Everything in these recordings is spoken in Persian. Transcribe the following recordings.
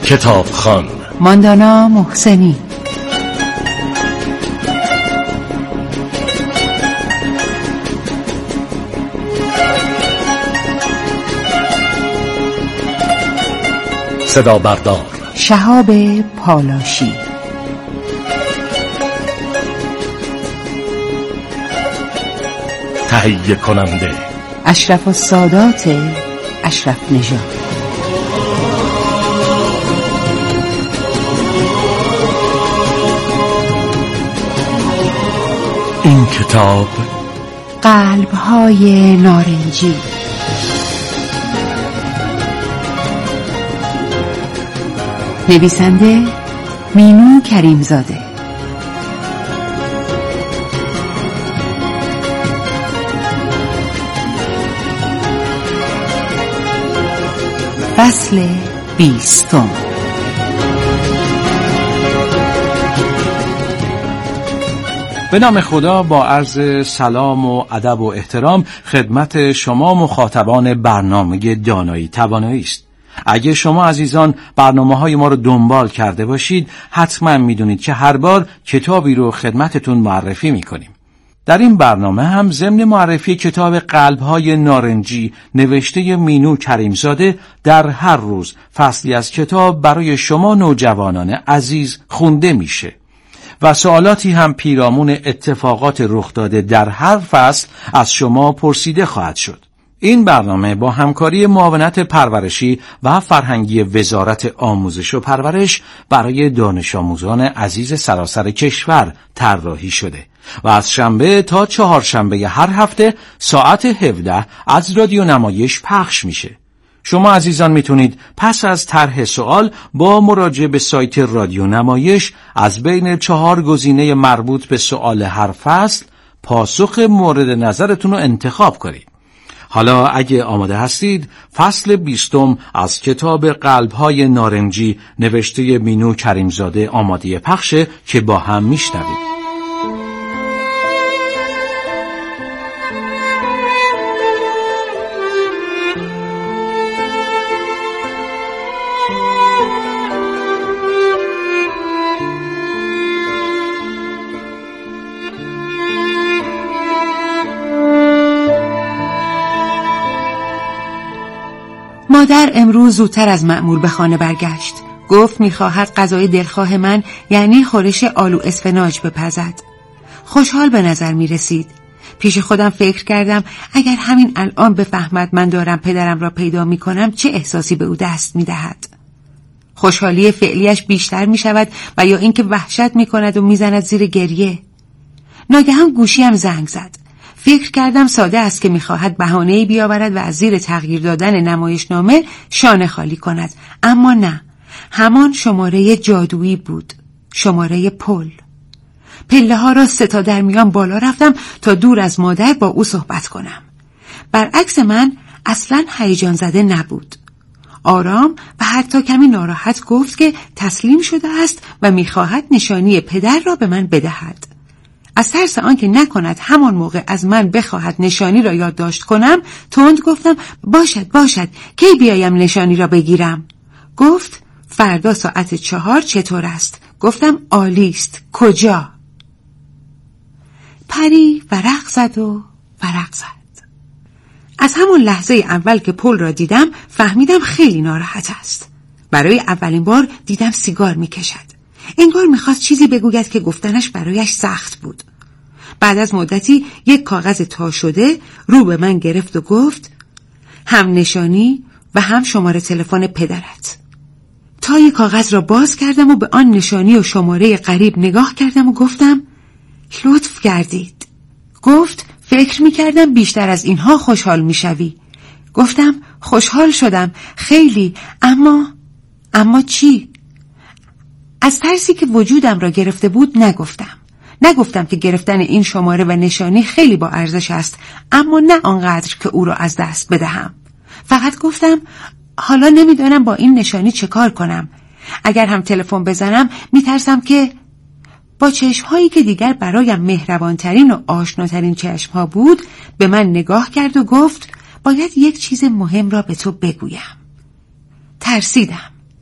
کتابخوان ماندانا محسنی. صدا بردار شهاب پالاشی. تهیه کننده اشرف السادات اشرف نژاد. این کتاب قلب‌های نارنجی. نویسنده مینو کریمزاده. فصل 20. به نام خدا، با عرض سلام و ادب و احترام خدمت شما مخاطبان برنامه دانایی توانایی است. اگه شما عزیزان برنامه‌های ما رو دنبال کرده باشید، حتما میدونید که هر بار کتابی رو خدمتتون معرفی میکنیم. در این برنامه هم ضمن معرفی کتاب قلب‌های نارنجی نوشته مینو کریمزاده، در هر روز فصلی از کتاب برای شما نوجوانان عزیز خونده میشه و سوالاتی هم پیرامون اتفاقات رخ داده در هر فصل از شما پرسیده خواهد شد. این برنامه با همکاری معاونت پرورشی و فرهنگی وزارت آموزش و پرورش برای دانش آموزان عزیز سراسر کشور طراحی شده و از شنبه تا چهارشنبه هر هفته ساعت 17 از رادیو نمایش پخش میشه. شما عزیزان میتونید پس از طرح سوال با مراجعه به سایت رادیو نمایش از بین 4 گزینه مربوط به سوال هر فصل پاسخ مورد نظرتون رو انتخاب کنید. حالا اگه آماده هستید، فصل 20 از کتاب قلب‌های نارنجی نوشته مینو کریمزاده آماده پخشه که با هم میشنویم. مادر امروز زودتر از معمول به خانه برگشت. گفت میخواهد غذای دلخواه من یعنی خورش آلو اسفناج بپزد. خوشحال به نظر میرسید. پیش خودم فکر کردم اگر همین الان بفهمد من دارم پدرم را پیدا میکنم چه احساسی به او دست میدهد. خوشحالی فعلیش بیشتر میشود و یا اینکه وحشت میکند و میزند زیر گریه. ناگهان گوشیم زنگ زد. فکر کردم ساده است که میخواهد بهانه‌ای بیاورد و از زیر تغییر دادن نمایشنامه شانه خالی کند، اما نه، همان شماره جادویی بود، شماره پل. پله ها را 3 تا در میان بالا رفتم تا دور از مادر با او صحبت کنم. برعکس من اصلاً هیجان زده نبود. آرام و حتی کمی ناراحت گفت که تسلیم شده است و میخواهد نشانی پدر را به من بدهد. از ترس آنکه نکند همان موقع از من بخواهد نشانی را یادداشت کنم، تند گفتم باشد کی بیایم نشانی را بگیرم؟ گفت فردا ساعت 4 چطور است؟ گفتم عالی است. کجا؟ پری ورق زد و ورق زد. از همون لحظه اول که پل را دیدم فهمیدم خیلی ناراحت است. برای اولین بار دیدم سیگار میکشد. انگار میخواست چیزی بگوید که گفتنش برایش سخت بود. بعد از مدتی یک کاغذ تا شده رو به من گرفت و گفت هم نشانی و هم شماره تلفن پدرت. تای کاغذ را باز کردم و به آن نشانی و شماره غریب نگاه کردم و گفتم لطف کردید. گفت فکر میکردم بیشتر از اینها خوشحال میشوی. گفتم خوشحال شدم خیلی، اما چی؟ از ترسی که وجودم را گرفته بود نگفتم که گرفتن این شماره و نشانی خیلی با ارزش است، اما نه آنقدر که او را از دست بدهم. فقط گفتم حالا نمیدانم با این نشانی چه کار کنم. اگر هم تلفن بزنم میترسم که با چشمهایی که دیگر برایم مهربانترین و آشناترین چشمها بود به من نگاه کرد و گفت باید یک چیز مهم را به تو بگویم. ترسیدم.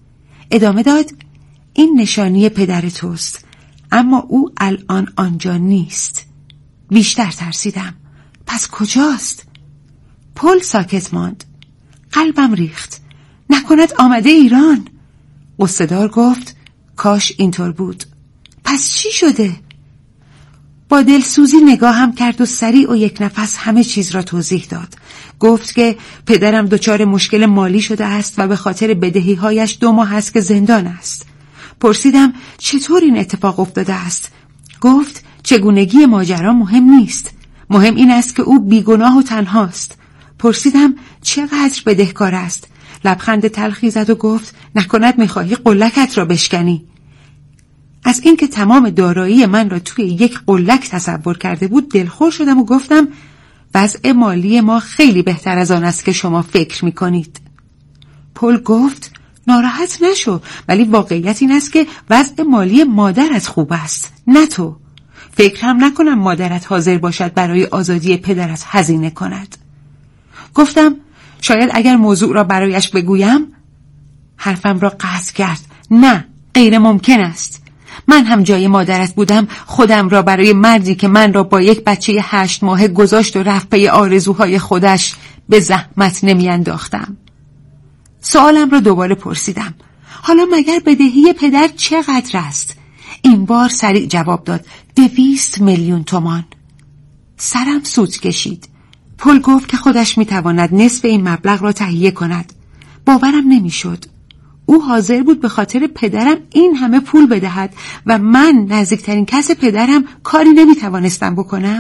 ادامه داد: این نشانی پدر توست، اما او الان آنجا نیست. بیشتر ترسیدم. پس کجاست؟ پل ساکت ماند. قلبم ریخت. نکند آمده ایران؟ غصه‌دار گفت: کاش اینطور بود. پس چی شده؟ با دلسوزی نگاهم کرد و سریع و یک نفس همه چیز را توضیح داد. گفت که پدرم دچار مشکل مالی شده است و به خاطر بدهی‌هایش 2 ماه است که زندان است. پرسیدم چطور این اتفاق افتاده است؟ گفت چگونگی ماجرا مهم نیست. مهم این است که او بیگناه و تنهاست. پرسیدم چقدر بدهکار است؟ لبخند تلخی زد و گفت نکند می‌خواهی قلکت را بشکنی. از اینکه تمام دارایی من را توی یک قلک تصور کرده بود دلخور شدم و گفتم وضع مالی ما خیلی بهتر از آن است که شما فکر می‌کنید. پل گفت ناراحت نشو، ولی واقعیت این است که وضع مالی مادرت خوب است، نه تو. فکر هم نکنم مادرت حاضر باشد برای آزادی پدرت هزینه کند. گفتم شاید اگر موضوع را برایش بگویم. حرفم را قطع کرد. نه، غیر ممکن است. من هم جای مادرت بودم خودم را برای مردی که من را با یک بچه 8 ماهه گذاشت و رفت پی آرزوهای خودش به زحمت نمی انداختم. سوالم را دوباره پرسیدم. حالا مگر بدهی پدر چقدر است؟ این بار سریع جواب داد 200 میلیون تومان. سرم سوت کشید. پل گفت که خودش میتواند نصف این مبلغ را تهیه کند. باورم نمیشد. او حاضر بود به خاطر پدرم این همه پول بدهد و من نزدیکترین کس پدرم کاری نمیتوانستم بکنم.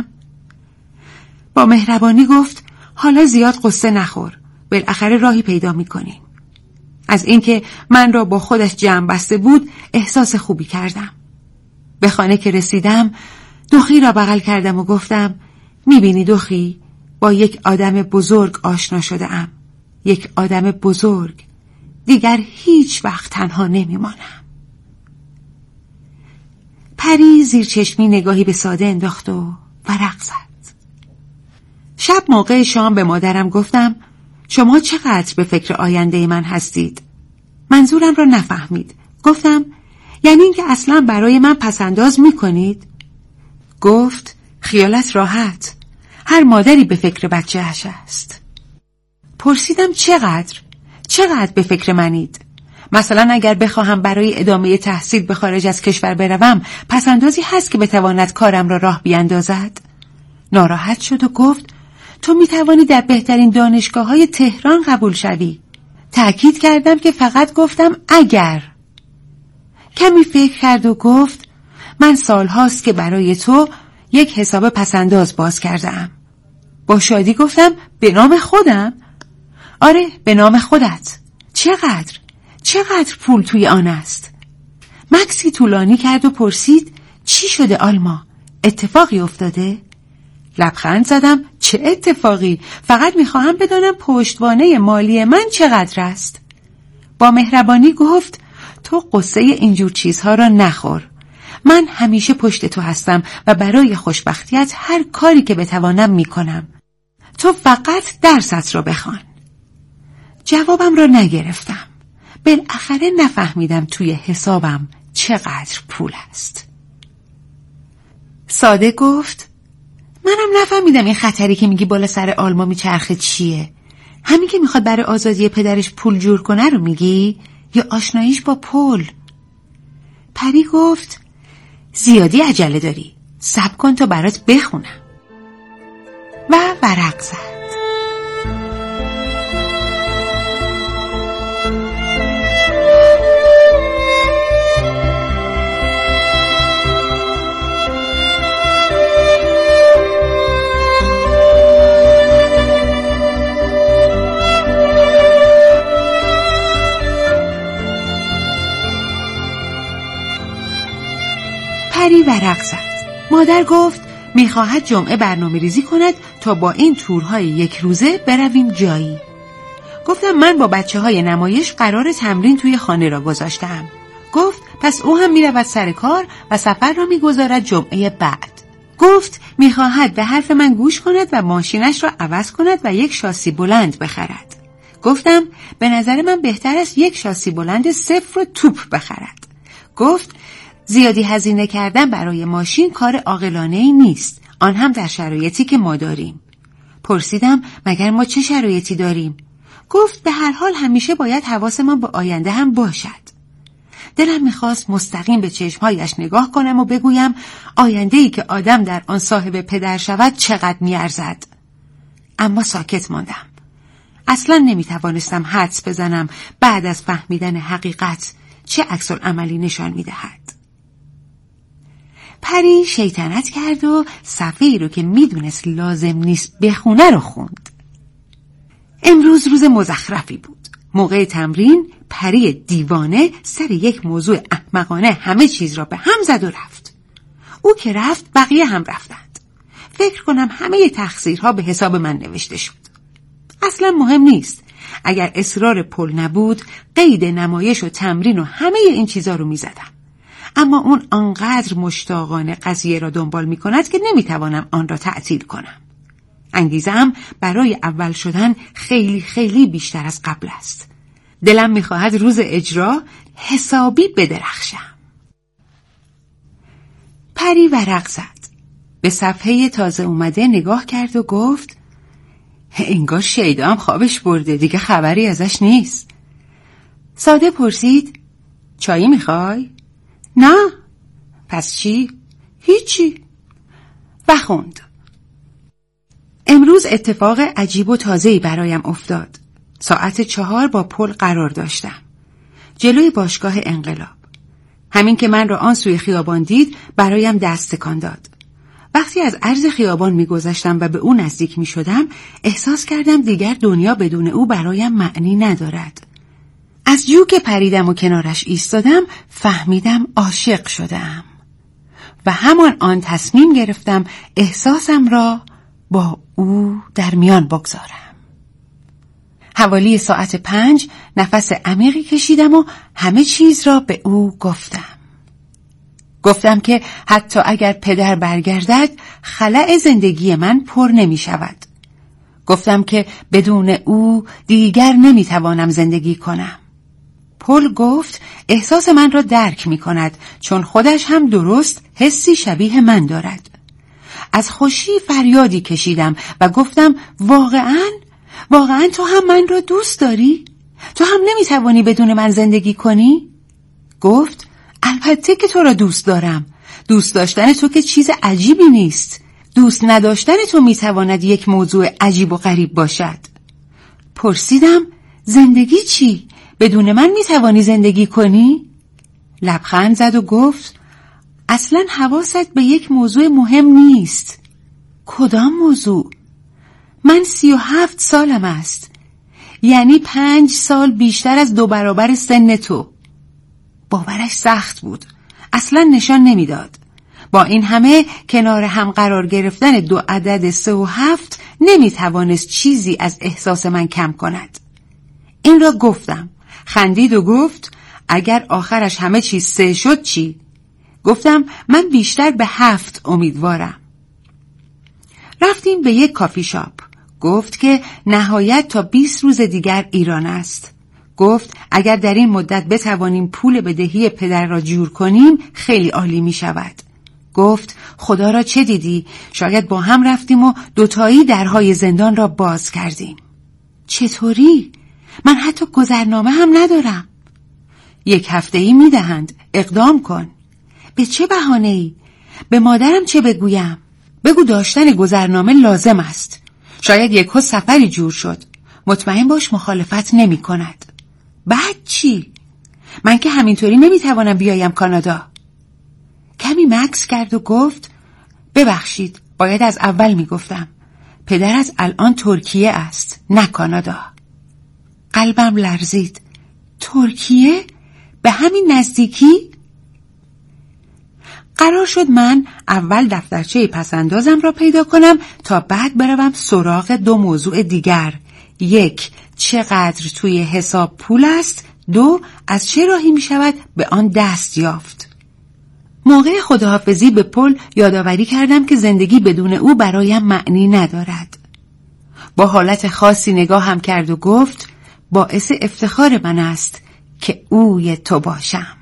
با مهربانی گفت حالا زیاد قصه نخور. بالاخره راهی پیدا میکنیم. از اینکه من را با خودش جمع بسته بود احساس خوبی کردم. به خانه که رسیدم دوخی را بغل کردم و گفتم میبینی دوخی، با یک آدم بزرگ آشنا شده ام. یک آدم بزرگ. دیگر هیچ وقت تنها نمیمانم. پری زیر چشمی نگاهی به ساده انداخت و ورق زد. شب موقع شام به مادرم گفتم شما چقدر به فکر آینده من هستید؟ منظورم را نفهمید. گفتم یعنی اینکه اصلا برای من پسنداز میکنید؟ گفت خیالت راحت. هر مادری به فکر بچه‌اش است. پرسیدم چقدر به فکر منید؟ مثلا اگر بخواهم برای ادامه تحصیل به خارج از کشور بروم پسندازی هست که بتواند کارم را راه بیاندازد؟ ناراحت شد و گفت تو میتوانی در بهترین دانشگاه‌های تهران قبول شوی. تأکید کردم که فقط گفتم اگر. کمی فکر کرد و گفت من سالهاست که برای تو یک حساب پسنداز باز کردم. با شادی گفتم به نام خودم؟ آره، به نام خودت. چقدر پول توی آن است؟ مکسی طولانی کرد و پرسید چی شده آلما؟ اتفاقی افتاده؟ لبخند زدم چه اتفاقی؟ فقط میخواهم بدانم پشتوانه مالی من چقدر است. با مهربانی گفت تو قصه اینجور چیزها را نخور. من همیشه پشت تو هستم و برای خوشبختیت هر کاری که بتوانم میکنم. تو فقط درست را بخوان. جوابم را نگرفتم. بالاخره نفهمیدم توی حسابم چقدر پول است. ساده گفت منم نفهمیدم این خطری که میگی بالا سر آلما میچرخه چیه؟ همین که میخواد برای آزادی پدرش پول جور کنه رو میگی؟ یا آشناییش با پل؟ پری گفت زیادی عجله داری. صبر کن تا برات بخونم. و ورق زد. پری ورق زد. مادر گفت میخواهد جمعه برنامه ریزی کند تا با این تورهای 1 روزه برویم جایی. گفتم من با بچه‌های نمایش قرار تمرین توی خانه را گذاشتم. گفت پس او هم میرود سر کار و سفر را میگذارد جمعه بعد. گفت میخواهد به حرف من گوش کند و ماشینش را عوض کند و یک شاسی بلند بخرد. گفتم به نظر من بهتر است یک شاسی بلند صفر و توپ بخرد. گفت زیادی هزینه کردن برای ماشین کار عاقلانه‌ای نیست، آن هم در شرایطی که ما داریم. پرسیدم مگر ما چه شرایطی داریم؟ گفت به هر حال همیشه باید حواسمان به آینده هم باشد. دلم میخواست مستقیم به چشمهایش نگاه کنم و بگویم آینده‌ای که آدم در آن صاحب پدر شود چقدر میارزد. اما ساکت ماندم. اصلا نمیتوانستم حدس بزنم بعد از فهمیدن حقیقت چه عکس‌العملی نشان میدهد. پری شیطنت کرد و صفحه‌ای رو که میدونست لازم نیست بخونه رو خوند. امروز روز مزخرفی بود. موقع تمرین پری دیوانه سر یک موضوع احمقانه همه چیز را به هم زد و رفت. او که رفت بقیه هم رفتند. فکر کنم همه تقصیرها به حساب من نوشته شد. اصلا مهم نیست. اگر اصرار پل نبود قید نمایش و تمرین و همه این چیزا رو میزدم. اما اون آنقدر مشتاقانه قضیه را دنبال می کند که نمیتوانم آن را تعطیل کنم. انگیزه‌ام برای اول شدن خیلی خیلی بیشتر از قبل است. دلم میخواهد روز اجرا حسابی بدرخشم. پری ورق زد. به صفحه تازه اومده نگاه کرد و گفت انگار شیدا هم خوابش برده، دیگه خبری ازش نیست. ساده پرسید چایی میخوای؟ نه. پس چی؟ هیچی. و خوند. امروز اتفاق عجیب و تازه‌ای برایم افتاد. ساعت 4 با پل قرار داشتم. جلوی باشگاه انقلاب. همین که من را آن سوی خیابان دید برایم دست تکان داد. وقتی از عرض خیابان می‌گذشتم و به او نزدیک می‌شدم احساس کردم دیگر دنیا بدون او برایم معنی ندارد. از جو که پریدم و کنارش ایستادم فهمیدم عاشق شدم و همان آن تصمیم گرفتم احساسم را با او در میان بگذارم. حوالی ساعت 5 نفس عمیقی کشیدم و همه چیز را به او گفتم که حتی اگر پدر برگردد خلأ زندگی من پر نمی شود. گفتم که بدون او دیگر نمی توانم زندگی کنم. پل گفت احساس من را درک می کند چون خودش هم درست حسی شبیه من دارد. از خوشی فریادی کشیدم و گفتم واقعاً تو هم من را دوست داری؟ تو هم نمی توانی بدون من زندگی کنی؟ گفت البته که تو را دوست دارم. دوست داشتن تو که چیز عجیبی نیست. دوست نداشتن تو می تواند یک موضوع عجیب و غریب باشد. پرسیدم زندگی چی؟ بدون من می توانی زندگی کنی؟ لبخند زد و گفت اصلاً حواست به یک موضوع مهم نیست. کدام موضوع؟ من 37 سالم است. یعنی 5 سال بیشتر از 2 برابر سن تو. باورش سخت بود. اصلاً نشان نمیداد. با این همه کنار هم قرار گرفتن 2 عدد 3 و 7 نمیتوانست چیزی از احساس من کم کند. این را گفتم. خندید و گفت اگر آخرش همه چیز 3 شد چی؟ گفتم من بیشتر به 7 امیدوارم. رفتیم به یک کافی شاپ. گفت که نهایت تا 20 روز دیگر ایران است. گفت اگر در این مدت بتوانیم پول بدهی پدر را جور کنیم خیلی عالی می شود. گفت خدا را چه دیدی؟ شاید با هم رفتیم و دوتایی درهای زندان را باز کردیم. چطوری؟ من حتی گذرنامه هم ندارم. 1 هفته‌ای می دهند. اقدام کن. به چه بهانه‌ای؟ به مادرم چه بگویم؟ بگو داشتن گذرنامه لازم است. شاید یکو سفری جور شد. مطمئن باش مخالفت نمی کند. بعد چی؟ من که همینطوری نمیتوانم بیایم کانادا. کمی مکث کرد و گفت ببخشید باید از اول میگفتم. پدر از الان ترکیه است نه کانادا. قلبم لرزید. ترکیه؟ به همین نزدیکی؟ قرار شد من اول دفترچه پسندازم را پیدا کنم تا بعد بروم سراغ 2 موضوع دیگر. 1 چقدر توی حساب پول است. 2 از چه راهی می شود به آن دست یافت. موقع خداحافظی به پل یادآوری کردم که زندگی بدون او برایم معنی ندارد. با حالت خاصی نگاهم کرد و گفت باعث افتخار من است که اوی تو باشم.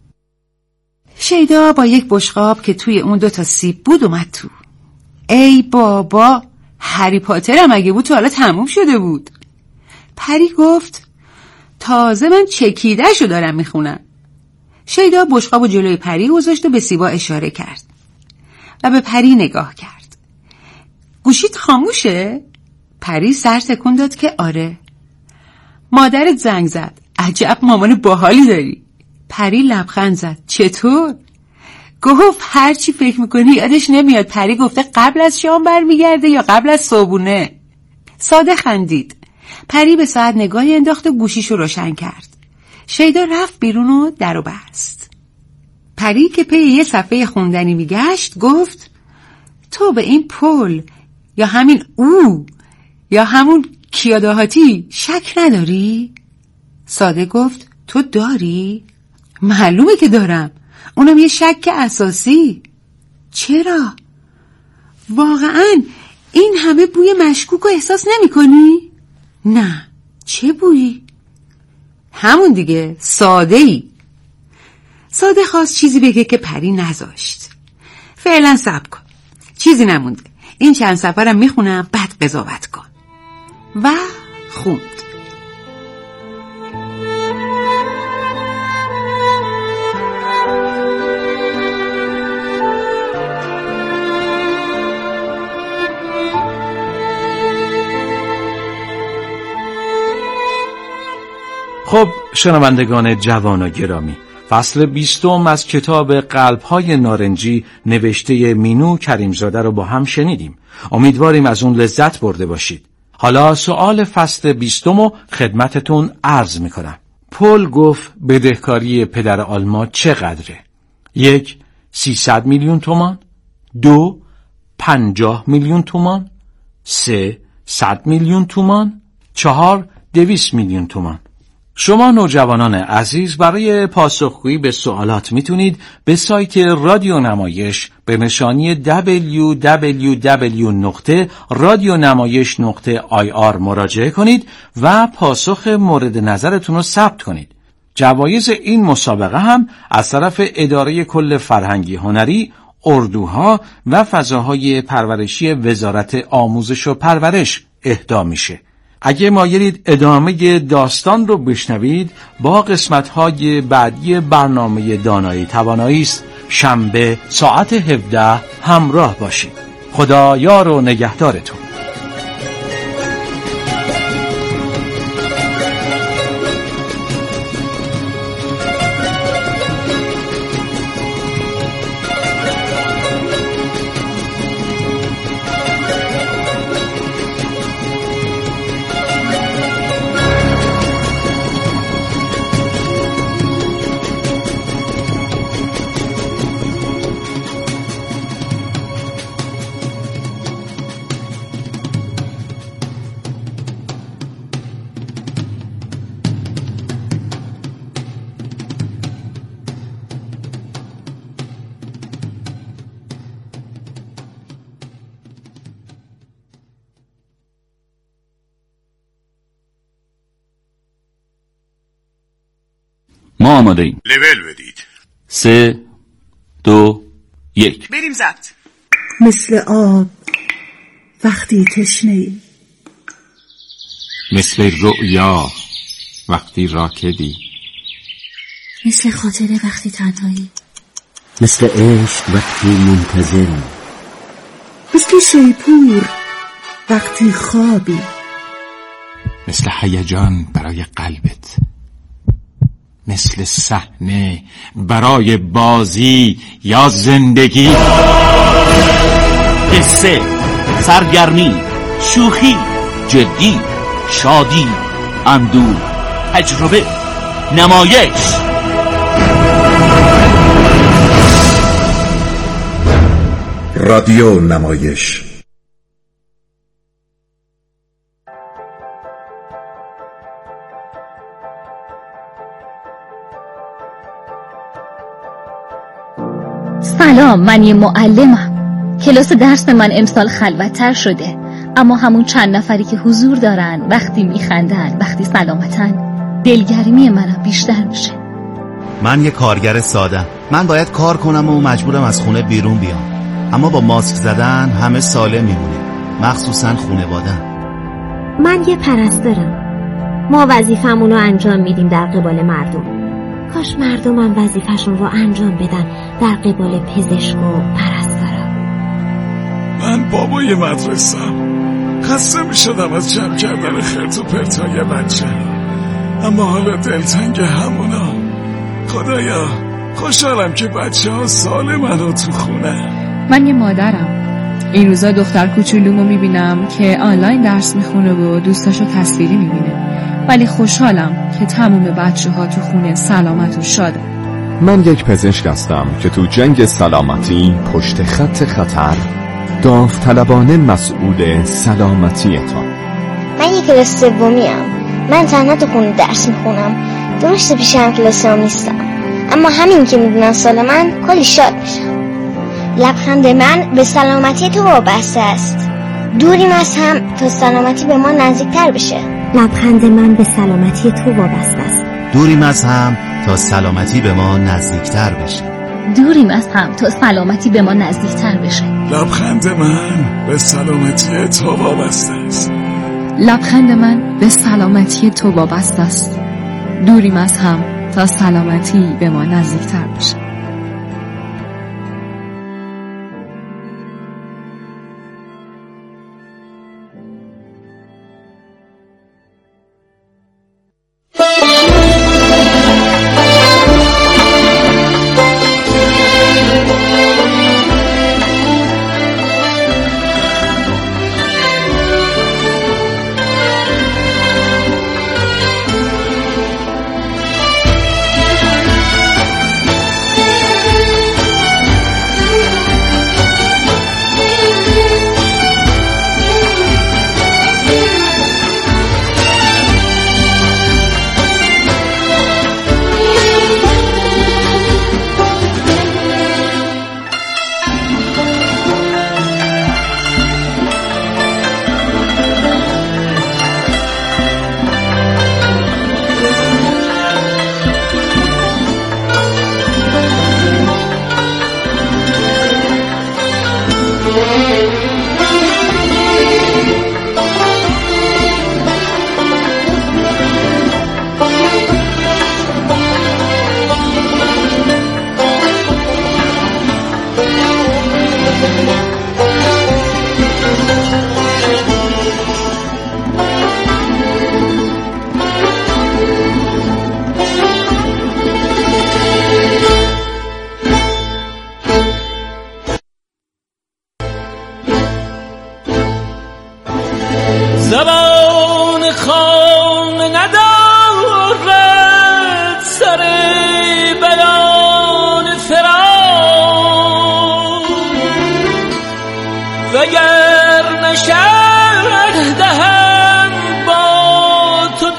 شیدا با یک بشقاب که توی اون 2 سیب بود اومد تو. ای بابا، هری پاترم اگه بود تو حالا تموم شده بود. پری گفت تازه من چکیده‌شو دارم میخونم. شیدا بشقابو جلوی پری گذاشت و به سیبا اشاره کرد و به پری نگاه کرد. گوشیت خاموشه؟ پری سر تکون داد که آره. مادرت زنگ زد. عجب مامان باحالی داری. پری لبخند زد. چطور؟ گفت هر چی فکر میکنی یادش نمیاد. پری گفته قبل از شام برمیگرده یا قبل از صبحونه. ساده خندید. پری به ساعت نگاهی انداخت و گوشیشو روشن کرد. شیدا رفت بیرون و درو بست. پری که پی یه صفحه خوندنی میگشت گفت تو به این پل یا همین او یا همون کیاداهاتی شک نداری؟ ساده گفت تو داری؟ معلومه که دارم، اونم یه شک اساسی. چرا؟ واقعاً این همه بوی مشکوک رو احساس نمی کنی؟ نه. چه بویی؟ همون دیگه، ساده‌ای. ساده خواست چیزی بگه که پری نذاشت. فعلا صبر کن، چیزی نمونده، این چند سفرم میخونم بعد قضاوت کن. و خوند. خب شنوندگان جوان و گرامی، فصل 20 از کتاب قلب‌های نارنجی نوشته مینو کریمزاده رو با هم شنیدیم. امیدواریم از اون لذت برده باشید. حالا سوال فصل 20 رو خدمتتون عرض میکنم. پل گفت بدهکاری پدر آلما چقدره؟ 1. 300 میلیون تومان. 2. 50 میلیون تومان. 3. 100 میلیون تومان. 4. 200 میلیون تومان. شما نوجوانان عزیز برای پاسخگویی به سوالات میتونید به سایت رادیو نمایش به نشانی www.radionamayish.ir مراجعه کنید و پاسخ مورد نظرتون رو ثبت کنید. جوایز این مسابقه هم از طرف اداره کل فرهنگی هنری، اردوها و فضاهای پرورشی وزارت آموزش و پرورش اهدا میشه. اگه مایلید ادامه داستان رو بشنوید، با قسمت‌های بعدی برنامه دانایی توانایی است شنبه ساعت 17 همراه باشید. خدا یار و نگهدارتون. ما آماده ایم. لول بدید. 3 2 1 بریم ضبط. مثل آب وقتی تشنه‌ای، مثل رؤیا وقتی راکدی، مثل خاطره وقتی تنهایی، مثل عشق وقتی منتظری، مثل شیپور وقتی خوابی، مثل هیجان برای قلبت، مثل صحنه برای بازی یا زندگی. قصه، سرگرمی، شوخی، جدی، شادی، اندوه، تجربه، نمایش. رادیو نمایش. سلام، من یه معلمم. کلاس درس من امسال خلوت‌تر شده، اما همون چند نفری که حضور دارن، وقتی میخندن، وقتی سلامتن، دلگرمی منم بیشتر میشه. من یه کارگر ساده، من باید کار کنم و مجبورم از خونه بیرون بیام، اما با ماسک زدن همه سالم میمونیم، مخصوصا خانواده. من یه پرستارم، ما وظیفمون رو انجام میدیم در قبال مردم. کاش مردمم وظیفشون رو انجام بدن در قبال پزشک و پرستارا. من بابای مدرسه‌ام، خسته میشدم از جمع کردن خرت و پرتای بچه، اما حالا دلتنگ همونا. خدایا خوشحالم که بچه ها سالمن و تو خونه. من یه مادرم، این روزا دختر کوچولومو میبینم که آنلاین درس میخونه و دوستاشو تصویری میبینه، ولی خوشحالم که تمام بچه ها تو خونه سلامت و شاده. من یک پزشک هستم که تو جنگ سلامتی پشت خط خطر داوطلبانه مسئول سلامتیتان. من یک کلاس سومیم، من تنها تو خونه درس میخونم، درسته پیشم کلاسام نیستم، اما همین که میدونم سالمن کلی شاد میشم. لبخند من به سلامتی تو وابسته است، دوریم از هم تا سلامتی به ما نزدیکتر بشه. لبخند من به سلامتی تو وابسته است، دوریم از هم تا سلامتی به ما نزدیکتر بشه. دوریم از هم تا سلامتی به ما نزدیکتر بشه. لبخند من به سلامتی تو وابسته است. لبخند من به سلامتی تو وابسته است، دوریم از هم تا سلامتی به ما نزدیکتر بشه. زبان خام ندارد سر بیان فراق، وگر نشرح دهم با تو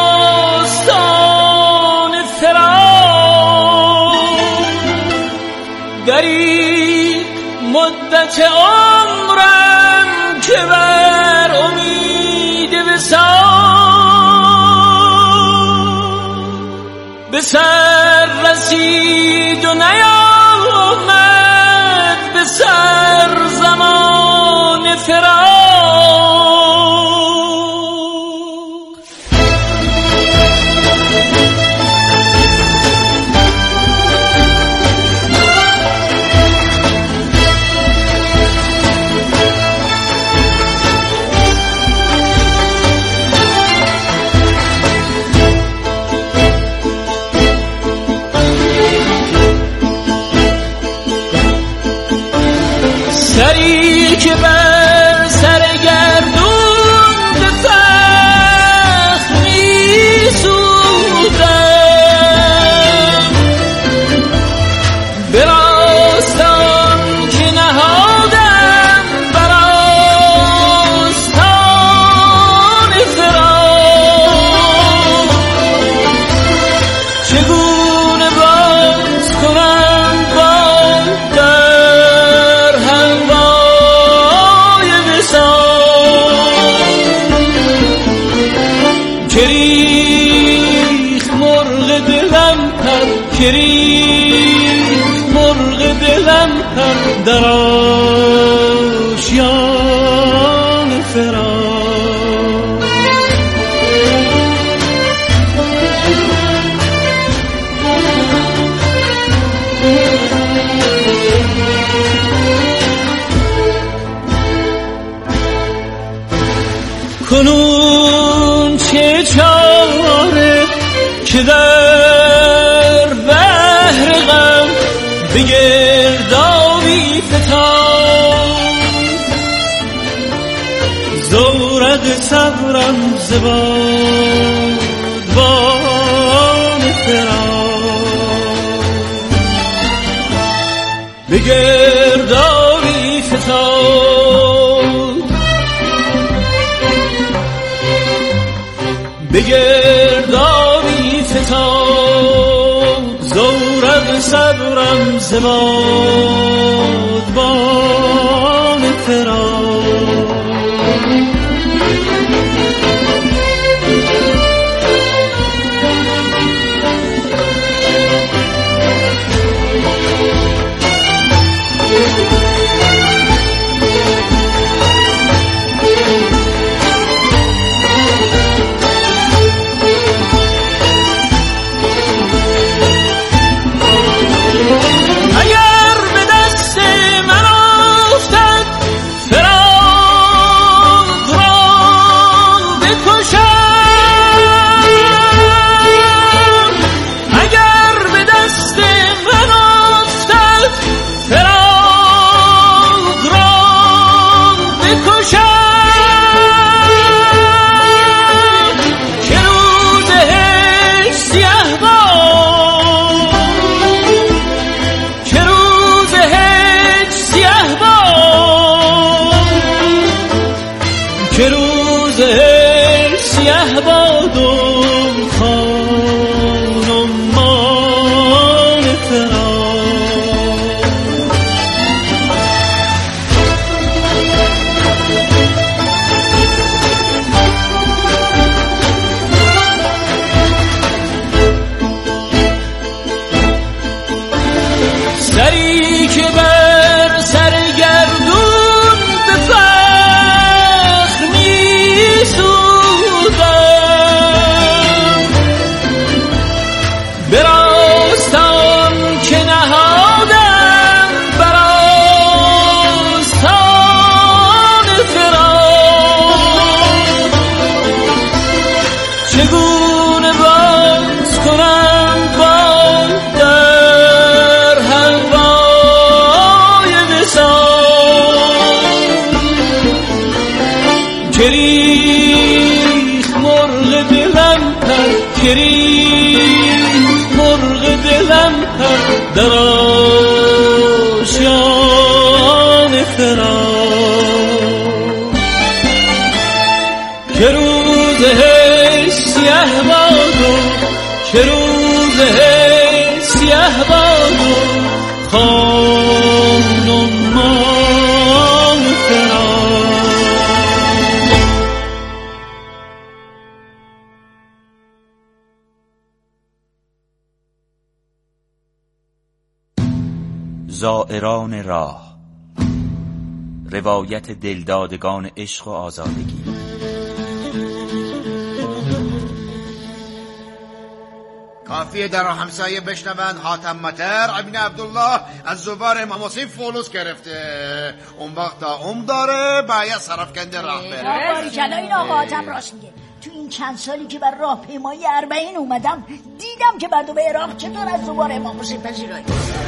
داستان فراق. در این مدت عمرم که بر امید به سر رسید و نیامد به سر زمان فراق. که ریخت مرغ دلم پر در آشیان فراق. کنون چه چاره که در بحر غم به گردابی فتاد، زورق صبرم ز بادبان فراق. به گردابی فتاد، به گردابی فتاد، زورق صبرم ز بادبان فراق. که روز سیه باد و خانمان فراق. سری که بر سر گردون به فخر می سوزم، به راستان که نهادم بر آستان فراق. چگونه باز کنم بال در هوای وصال، که ریخت مرغ دلم پر، که ریخت مرغ دلم پر در آشیان فراق. که روزش سیه باد و که روزش سیه باد و خانمان فراق. زائران راه، روایت دلدادگان عشق و آزادگی. کافیه در همسایه بشنوند حاتم مطر ابن عبدالله از زبار امام حسین فولوس گرفته، اون وقت تا داره باید سرفکنده راه بره. باریکلا این آقا حاتم راست میگه. تو این چند سالی که بر راهپیمایی 40 اومدم دیدم که مردم عراق چطور از زبار امام حسین پذیرایی.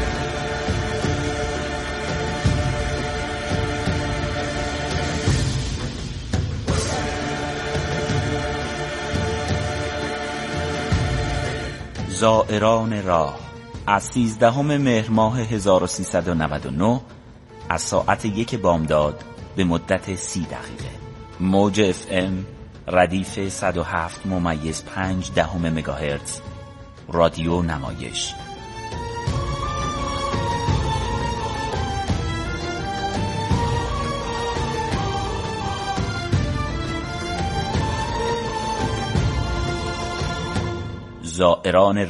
زائران راه از 13 مهر ماه 1399 از ساعت 1 بامداد به مدت 30 دقیقه. موج FM ردیف 107.5 مگاهرتز رادیو نمایش. زائران